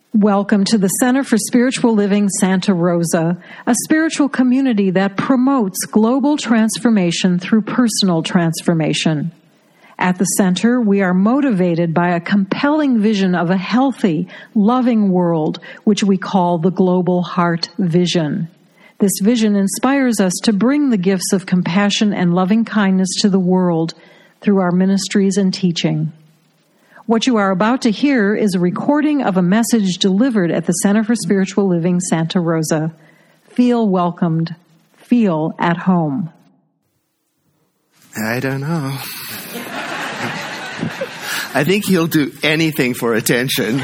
Welcome to the Center for Spiritual Living Santa Rosa, a spiritual community that promotes global transformation through personal transformation. At the center, we are motivated by a compelling vision of a healthy, loving world, which we call the Global Heart Vision. This vision inspires us to bring the gifts of compassion and loving kindness to the world through our ministries and teaching. What you are about to hear is a recording of a message delivered at the Center for Spiritual Living Santa Rosa. Feel welcomed. Feel at home. I don't know. I think he'll do anything for attention.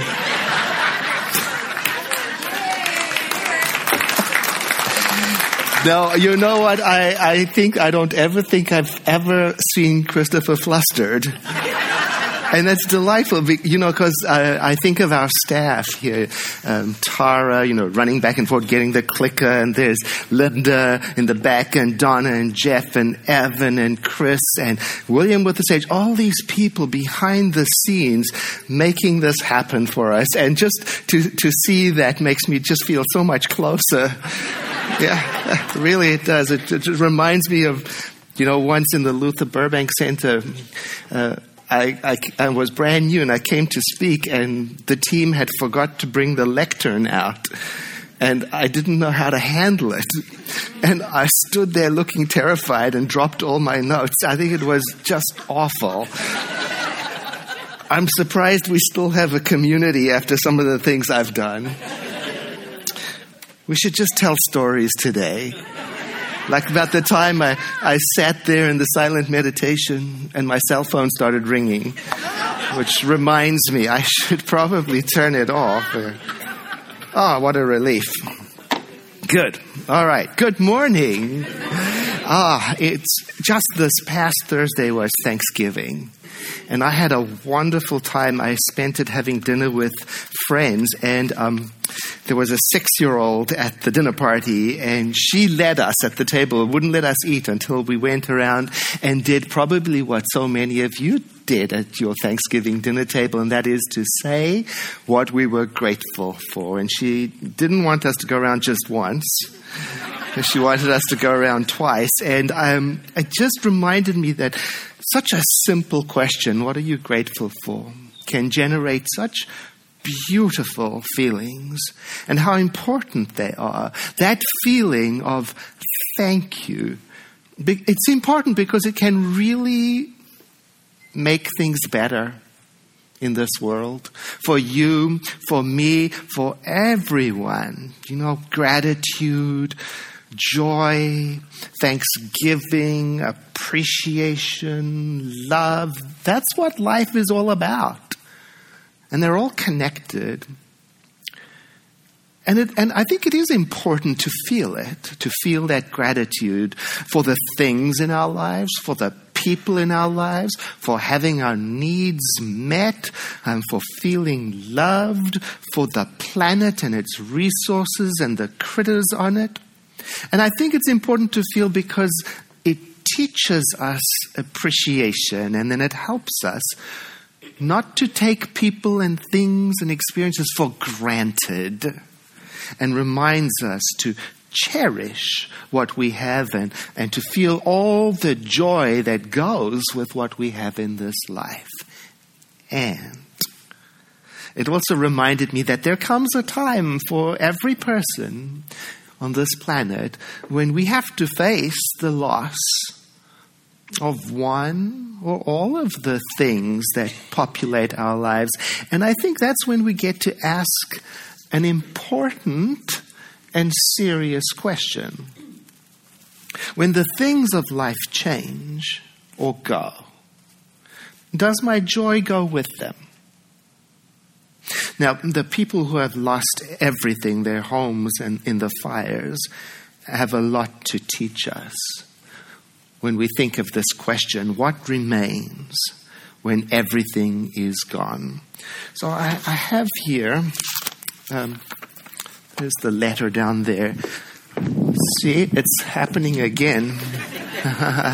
No, you know what? I don't ever think I've ever seen Christopher flustered. And that's delightful, because I think of our staff here, Tara, running back and forth, getting the clicker, and there's Linda in the back, and Donna, and Jeff, and Evan, and Chris, and William with the stage. All these people behind the scenes making this happen for us. And just to see that makes me just feel so much closer. Yeah, really it does. It reminds me of, once in the Luther Burbank Center, I was brand new and I came to speak and the team had forgot to bring the lectern out and I didn't know how to handle it. And I stood there looking terrified and dropped all my notes. I think it was just awful. I'm surprised we still have a community after some of the things I've done. We should just tell stories today. Like about the time I sat there in the silent meditation and my cell phone started ringing, which reminds me I should probably turn it off. Oh, what a relief. Good. All right. Good morning. It's just this past Thursday was Thanksgiving. And I had a wonderful time. I spent it having dinner with friends, and there was a 6-year-old at the dinner party, and she led us at the table, wouldn't let us eat until we went around and did probably what so many of you did at your Thanksgiving dinner table, and that is to say what we were grateful for. And she didn't want us to go around just once. She wanted us to go around twice. And it just reminded me that such a simple question, what are you grateful for, can generate such beautiful feelings and how important they are. That feeling of thank you. It's important because it can really make things better in this world. For you, for me, for everyone. Gratitude, joy, thanksgiving, appreciation, love. That's what life is all about. And they're all connected. And I think it is important to feel it, to feel that gratitude for the things in our lives, for the people in our lives, for having our needs met, for feeling loved, for the planet and its resources and the critters on it. And I think it's important to feel because it teaches us appreciation, and then it helps us not to take people and things and experiences for granted, and reminds us to cherish what we have and to feel all the joy that goes with what we have in this life. And it also reminded me that there comes a time for every person on this planet when we have to face the loss of one or all of the things that populate our lives. And I think that's when we get to ask an important and serious question. When the things of life change or go, does my joy go with them? Now, the people who have lost everything, their homes and in the fires, have a lot to teach us. When we think of this question, what remains when everything is gone? So I have here, there's the letter down there. See, it's happening again.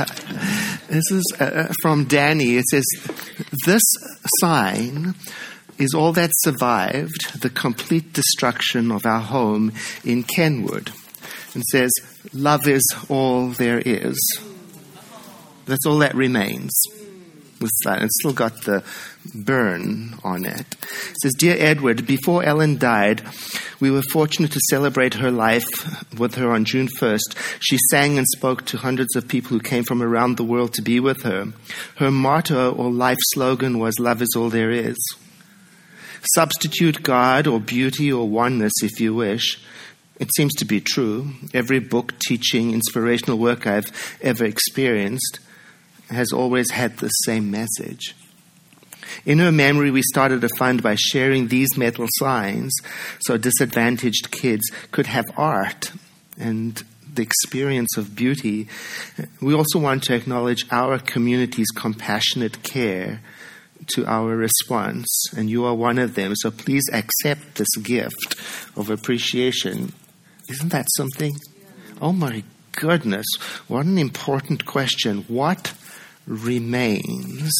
This is from Danny. It says, this sign is all that survived the complete destruction of our home in Kenwood. And says, love is all there is. That's all that remains. It's still got the burn on it. It says, Dear Edward, before Ellen died, we were fortunate to celebrate her life with her on June 1st. She sang and spoke to hundreds of people who came from around the world to be with her. Her motto or life slogan was, love is all there is. Substitute God or beauty or oneness if you wish. It seems to be true. Every book, teaching, inspirational work I've ever experienced has always had the same message. In her memory, we started a fund by sharing these metal signs so disadvantaged kids could have art and the experience of beauty. We also want to acknowledge our community's compassionate care to our response, and you are one of them, so please accept this gift of appreciation. Isn't that something? Oh my goodness, what an important question. What remains?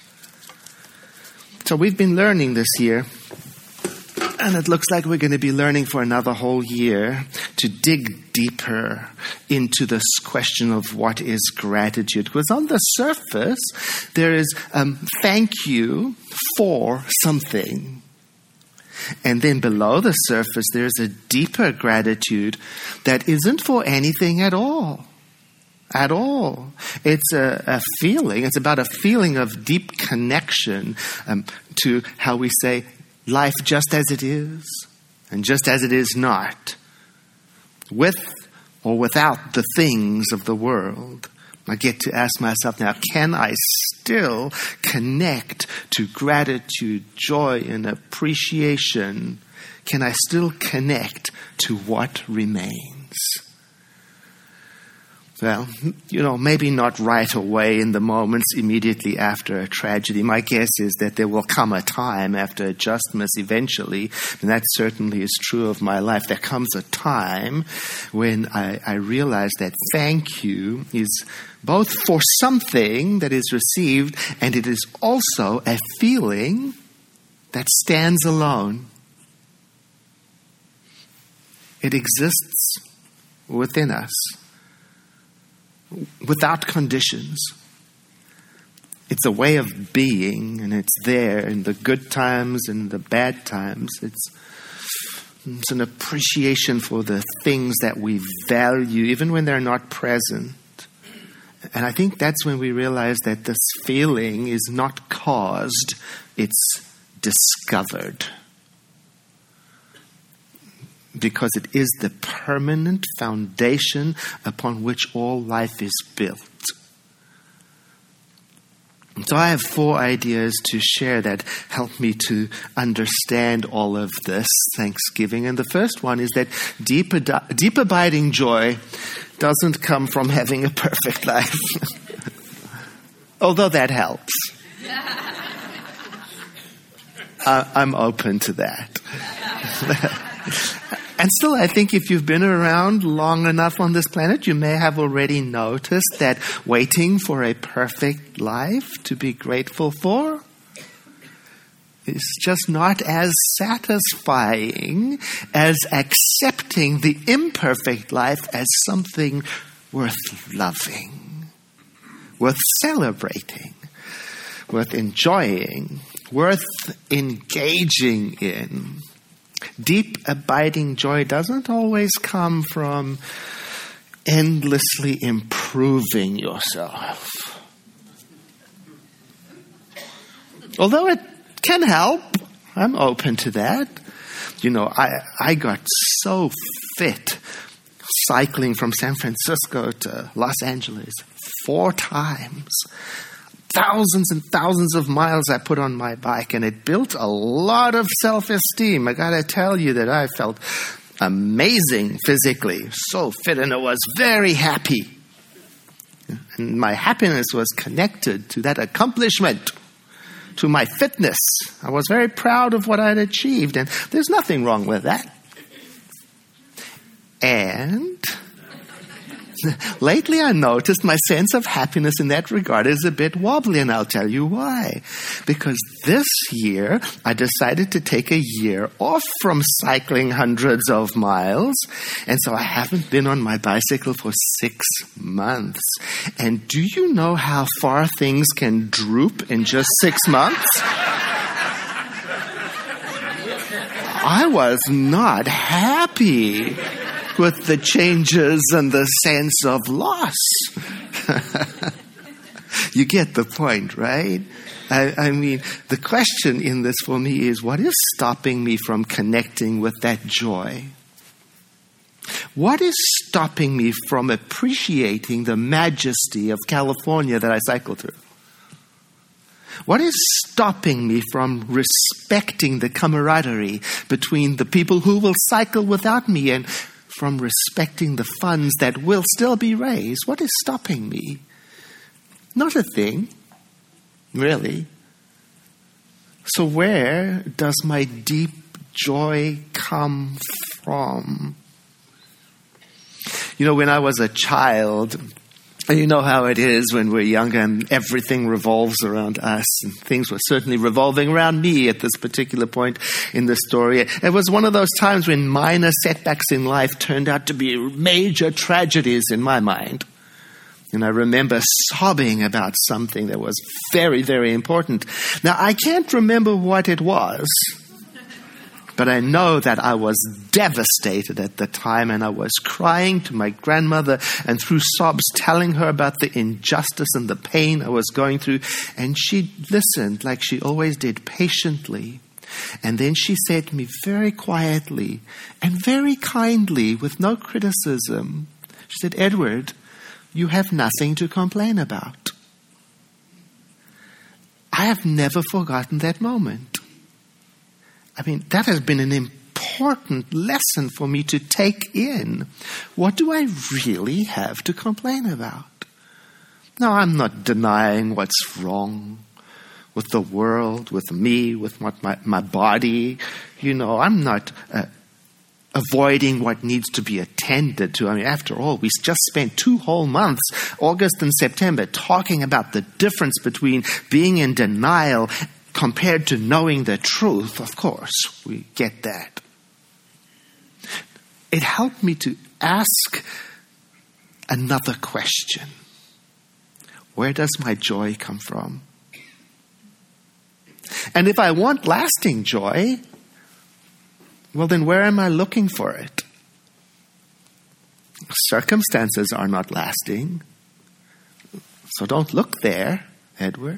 So we've been learning this year, and it looks like we're going to be learning for another whole year to dig deeper into this question of what is gratitude. Because on the surface, there is thank you for something. And then below the surface, there's a deeper gratitude that isn't for anything at all. At all. It's a feeling. It's about a feeling of deep connection to how we say life just as it is and just as it is not, with or without the things of the world. I get to ask myself now, can I still connect to gratitude, joy, and appreciation? Can I still connect to what remains? Well, maybe not right away in the moments immediately after a tragedy. My guess is that there will come a time after adjustments eventually, and that certainly is true of my life. There comes a time when I realize that thank you is both for something that is received, and it is also a feeling that stands alone. It exists within us, without conditions. It's a way of being, and it's there in the good times and the bad times. It's an appreciation for the things that we value, even when they're not present. And I think that's when we realize that this feeling is not caused, it's discovered. Because it is the permanent foundation upon which all life is built. So I have 4 ideas to share that help me to understand all of this Thanksgiving. And the first one is that deep abiding joy doesn't come from having a perfect life. Although that helps. I'm open to that. And still, I think if you've been around long enough on this planet, you may have already noticed that waiting for a perfect life to be grateful for is just not as satisfying as accepting the imperfect life as something worth loving, worth celebrating, worth enjoying, worth engaging in. Deep, abiding joy doesn't always come from endlessly improving yourself. Although it can help, I'm open to that. I got so fit cycling from San Francisco to Los Angeles 4 times. Thousands and thousands of miles I put on my bike, and it built a lot of self-esteem. I gotta tell you that I felt amazing physically, so fit, and I was very happy. And my happiness was connected to that accomplishment, to my fitness. I was very proud of what I'd achieved, and there's nothing wrong with that. And Lately I noticed my sense of happiness in that regard is a bit wobbly, and I'll tell you why. Because this year I decided to take a year off from cycling hundreds of miles, and so I haven't been on my bicycle for 6 months. And do you know how far things can droop in just 6 months? I was not happy with the changes and the sense of loss. You get the point, right? I mean, the question in this for me is, what is stopping me from connecting with that joy? What is stopping me from appreciating the majesty of California that I cycle through? What is stopping me from respecting the camaraderie between the people who will cycle without me and from respecting the funds that will still be raised? What is stopping me? Not a thing, really. So where does my deep joy come from? You know, when I was a child, and you know how it is when we're younger and everything revolves around us, and things were certainly revolving around me at this particular point in the story. It was one of those times when minor setbacks in life turned out to be major tragedies in my mind. And I remember sobbing about something that was very, very important. Now, I can't remember what it was, but I know that I was devastated at the time, and I was crying to my grandmother and through sobs telling her about the injustice and the pain I was going through. And she listened like she always did, patiently. And then she said to me very quietly and very kindly, with no criticism, she said, "Edward, you have nothing to complain about." I have never forgotten that moment. I mean, that has been an important lesson for me to take in. What do I really have to complain about? Now, I'm not denying what's wrong with the world, with me, with my body. You know, I'm not avoiding what needs to be attended to. I mean, after all, we just spent 2 whole months, August and September, talking about the difference between being in denial compared to knowing the truth. Of course, we get that. It helped me to ask another question. Where does my joy come from? And if I want lasting joy, well, then where am I looking for it? Circumstances are not lasting. So don't look there, Edward.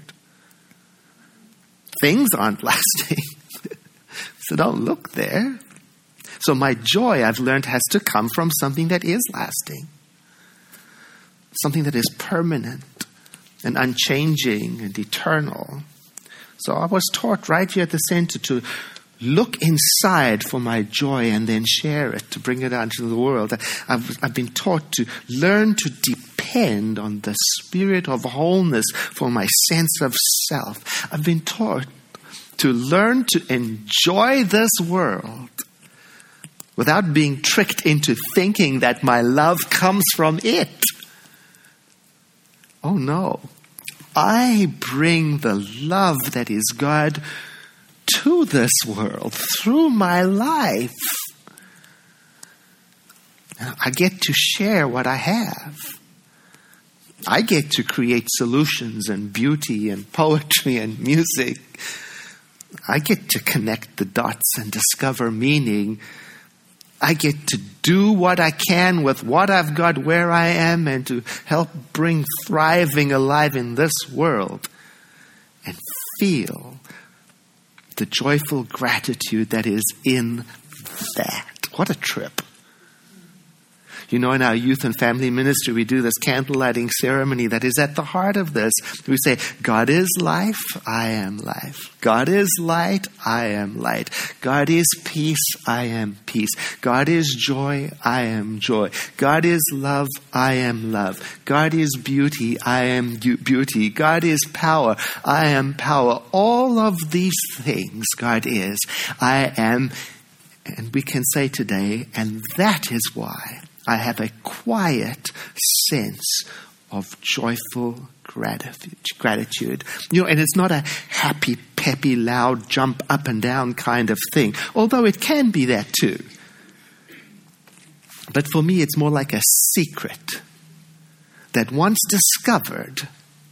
Things aren't lasting. So don't look there. So my joy, I've learned, has to come from something that is lasting. Something that is permanent and unchanging and eternal. So I was taught right here at the center to look inside for my joy and then share it, to bring it out into the world. I've been taught to learn to depend on the spirit of wholeness for my sense of self. I've been taught to learn to enjoy this world without being tricked into thinking that my love comes from it. Oh no. I bring the love that is God to this world through my life. I get to share what I have. I get to create solutions and beauty and poetry and music. I get to connect the dots and discover meaning. I get to do what I can with what I've got where I am and to help bring thriving alive in this world and feel the joyful gratitude that is in that. What a trip. You know, in our youth and family ministry, we do this candle lighting ceremony that is at the heart of this. We say, God is life, I am life. God is light, I am light. God is peace, I am peace. God is joy, I am joy. God is love, I am love. God is beauty, I am beauty. God is power, I am power. All of these things God is, I am. And we can say today, and that is why I have a quiet sense of joyful gratitude. And it's not a happy, peppy, loud, jump up and down kind of thing, although it can be that too. But for me, it's more like a secret that once discovered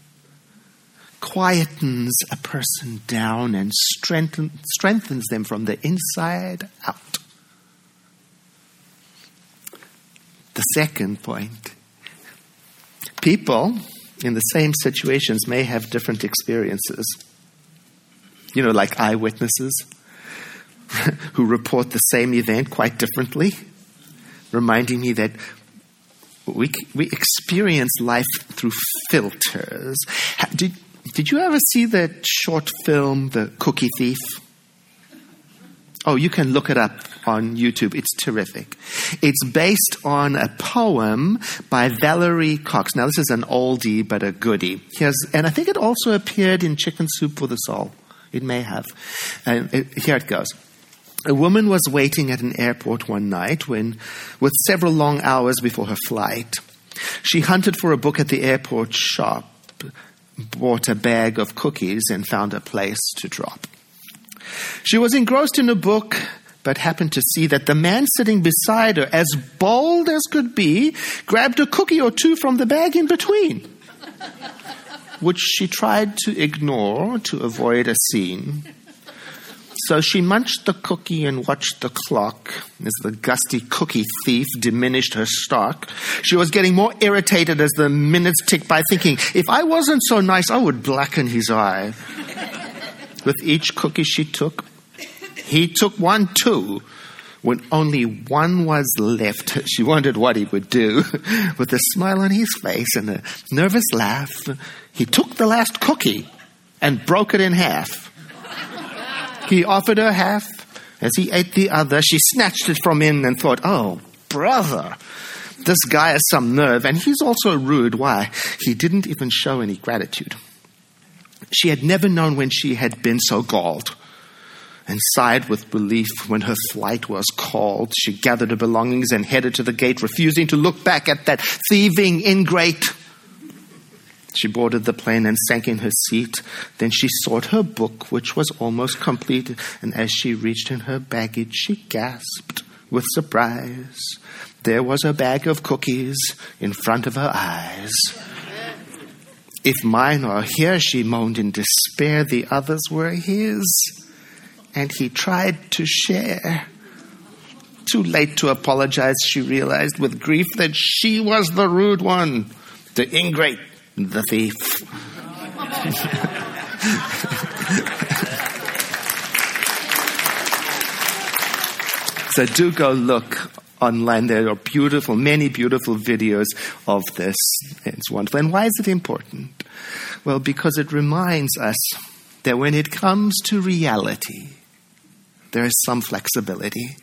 quietens a person down and strengthens them from the inside out. The second point, people in the same situations may have different experiences. Like eyewitnesses who report the same event quite differently, reminding me that we experience life through filters. Did you ever see that short film, The Cookie Thief? Oh, you can look it up on YouTube. It's terrific. It's based on a poem by Valerie Cox. Now, this is an oldie, but a goodie. And I think it also appeared in Chicken Soup for the Soul. It may have. Here it goes. A woman was waiting at an airport one night with several long hours before her flight. She hunted for a book at the airport shop, bought a bag of cookies, and found a place to drop. She was engrossed in a book, but happened to see that the man sitting beside her, as bold as could be, grabbed a cookie or two from the bag in between, which she tried to ignore to avoid a scene. So she munched the cookie and watched the clock as the gusty cookie thief diminished her stock. She was getting more irritated as the minutes ticked by, thinking, if I wasn't so nice, I would blacken his eye. With each cookie she took, he took one too. When only one was left, she wondered what he would do. With a smile on his face and a nervous laugh, he took the last cookie and broke it in half. He offered her half. As he ate the other, she snatched it from him and thought, oh, brother, this guy has some nerve, and he's also rude. Why? He didn't even show any gratitude. She had never known when she had been so galled, and sighed with relief when her flight was called. She gathered her belongings and headed to the gate, refusing to look back at that thieving ingrate. She boarded the plane and sank in her seat. Then she sought her book, which was almost complete, and as she reached in her baggage, she gasped with surprise. There was a bag of cookies in front of her eyes. If mine are here, she moaned in despair, the others were his. And he tried to share. Too late to apologize, she realized with grief that she was the rude one, the ingrate, the thief. So do go look online. There are many beautiful videos of this. It's wonderful. And why is it important? Well, because it reminds us that when it comes to reality, there is some flexibility.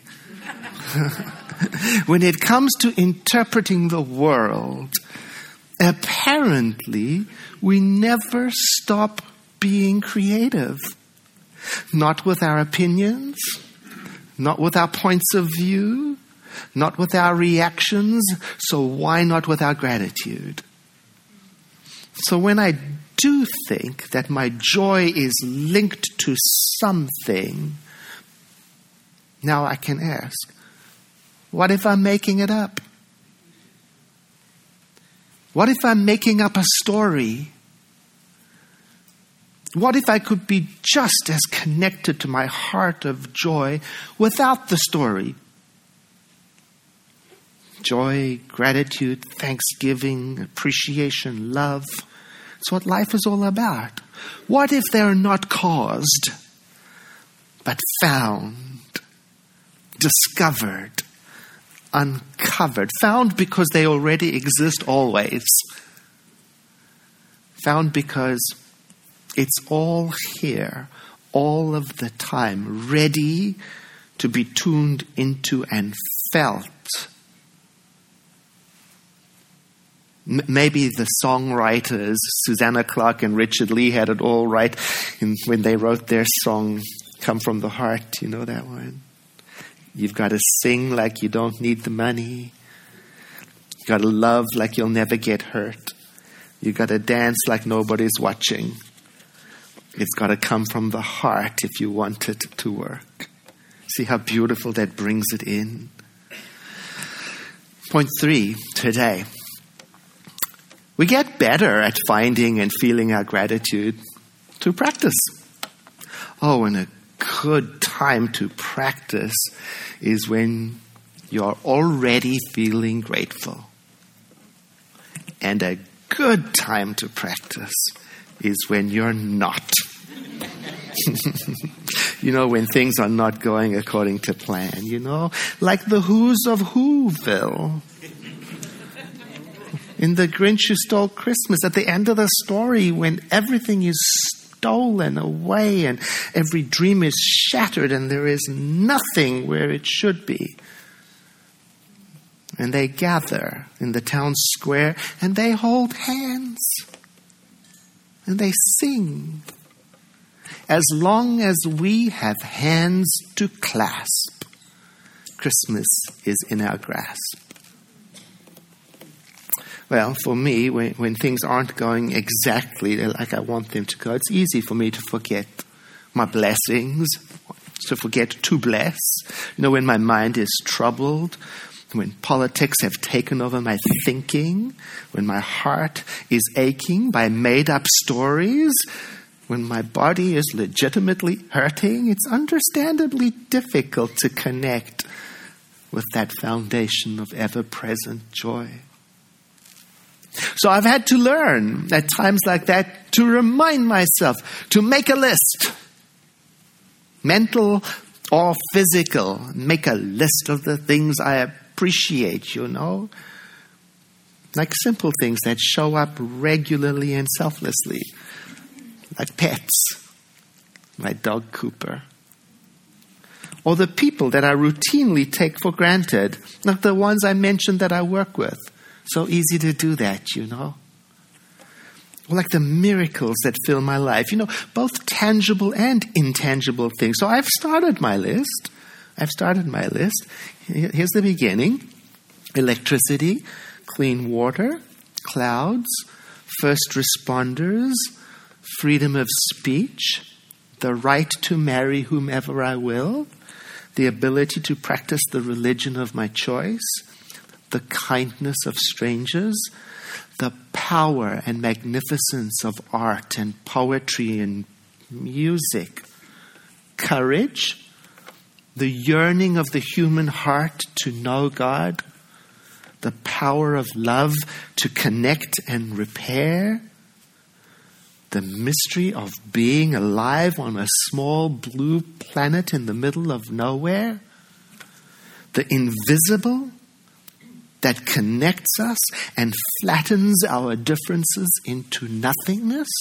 When it comes to interpreting the world, apparently we never stop being creative. Not with our opinions, not with our points of view, not with our reactions, so why not with our gratitude? So when I do think that my joy is linked to something, now I can ask, what if I'm making it up? What if I'm making up a story? What if I could be just as connected to my heart of joy without the story? Joy, gratitude, thanksgiving, appreciation, love. It's what life is all about. What if they're not caused, but found, discovered, uncovered, found because they already exist always, found because it's all here, all of the time, ready to be tuned into and felt. Maybe the songwriters, Susanna Clark and Richard Lee, had it all right when they wrote their song, Come From the Heart. You know that one? You've got to sing like you don't need the money. got to love like you'll never get hurt. You got to dance like nobody's watching. It's got to come from the heart if you want it to work. See how beautiful that brings it in? Point 3 today. We get better at finding and feeling our gratitude through practice. Oh, and a good time to practice is when you're already feeling grateful. And a good time to practice is when you're not. When things are not going according to plan, like the Who's of Whoville. In The Grinch Who Stole Christmas, at the end of the story, when everything is stolen away and every dream is shattered and there is nothing where it should be. And they gather in the town square and they hold hands and they sing. As long as we have hands to clasp, Christmas is in our grasp. Well, for me, when things aren't going exactly like I want them to go, it's easy for me to forget my blessings, to forget to bless. When my mind is troubled, when politics have taken over my thinking, when my heart is aching by made-up stories, when my body is legitimately hurting, it's understandably difficult to connect with that foundation of ever-present joy. So I've had to learn at times like that to remind myself to make a list, mental or physical. Make a list of the things I appreciate, like simple things that show up regularly and selflessly, like pets, my dog Cooper, or the people that I routinely take for granted, like the ones I mentioned that I work with. So easy to do that, Or like the miracles that fill my life, both tangible and intangible things. So I've started my list. Here's the beginning. Electricity, clean water, clouds, first responders, freedom of speech, the right to marry whomever I will, the ability to practice the religion of my choice, the kindness of strangers, the power and magnificence of art and poetry and music, courage, the yearning of the human heart to know God, the power of love to connect and repair, the mystery of being alive on a small blue planet in the middle of nowhere, the invisible that connects us and flattens our differences into nothingness,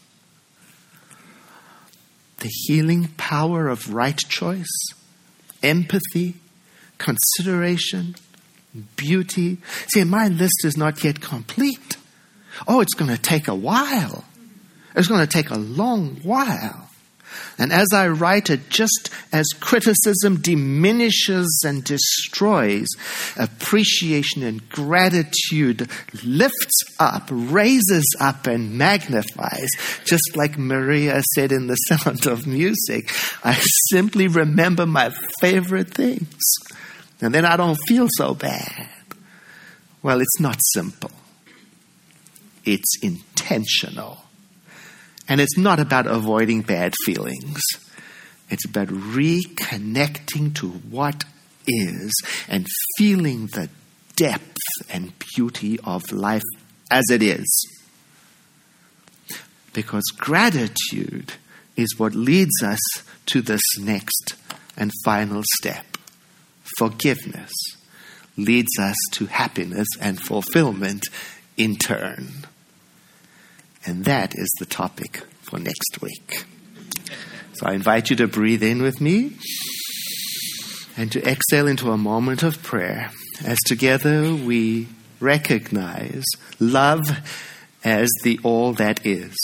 the healing power of right choice, empathy, consideration, beauty. See, my list is not yet complete. Oh, it's going to take a while. It's going to take a long while. And as I write it, just as criticism diminishes and destroys, appreciation and gratitude lifts up, raises up, and magnifies. Just like Maria said in The Sound of Music, I simply remember my favorite things. And then I don't feel so bad. Well, it's not simple. It's intentional. And it's not about avoiding bad feelings. It's about reconnecting to what is and feeling the depth and beauty of life as it is. Because gratitude is what leads us to this next and final step. Forgiveness leads us to happiness and fulfillment in turn. And that is the topic for next week. So I invite you to breathe in with me and to exhale into a moment of prayer as together we recognize love as the all that is.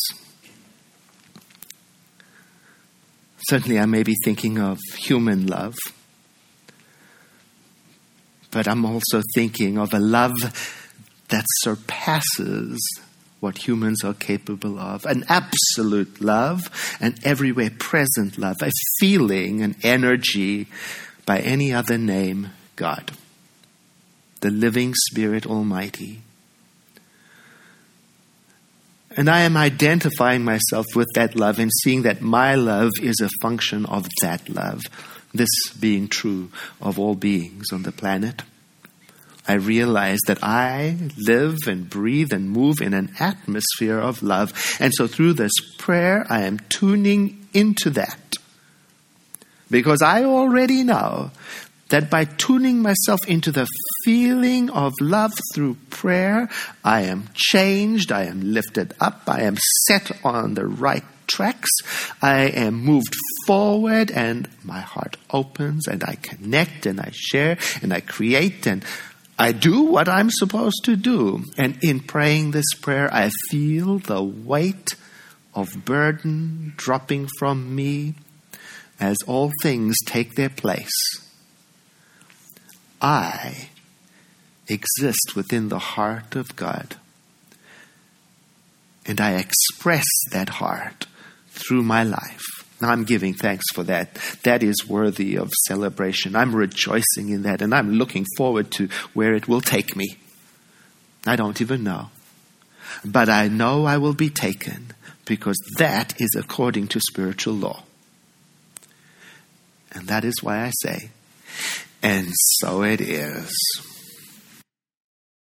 Certainly I may be thinking of human love, but I'm also thinking of a love that surpasses what humans are capable of. An absolute love, an everywhere present love, a feeling, an energy by any other name, God, the living Spirit Almighty. And I am identifying myself with that love and seeing that my love is a function of that love. This being true of all beings on the planet. I realize that I live and breathe and move in an atmosphere of love. And so through this prayer, I am tuning into that. Because I already know that by tuning myself into the feeling of love through prayer, I am changed, I am lifted up, I am set on the right tracks, I am moved forward, and my heart opens, and I connect, and I share, and I create, and I do what I'm supposed to do. And in praying this prayer, I feel the weight of burden dropping from me as all things take their place. I exist within the heart of God. And I express that heart through my life. Now I'm giving thanks for that. That is worthy of celebration. I'm rejoicing in that, and I'm looking forward to where it will take me. I don't even know. But I know I will be taken, because that is according to spiritual law. And that is why I say, and so it is.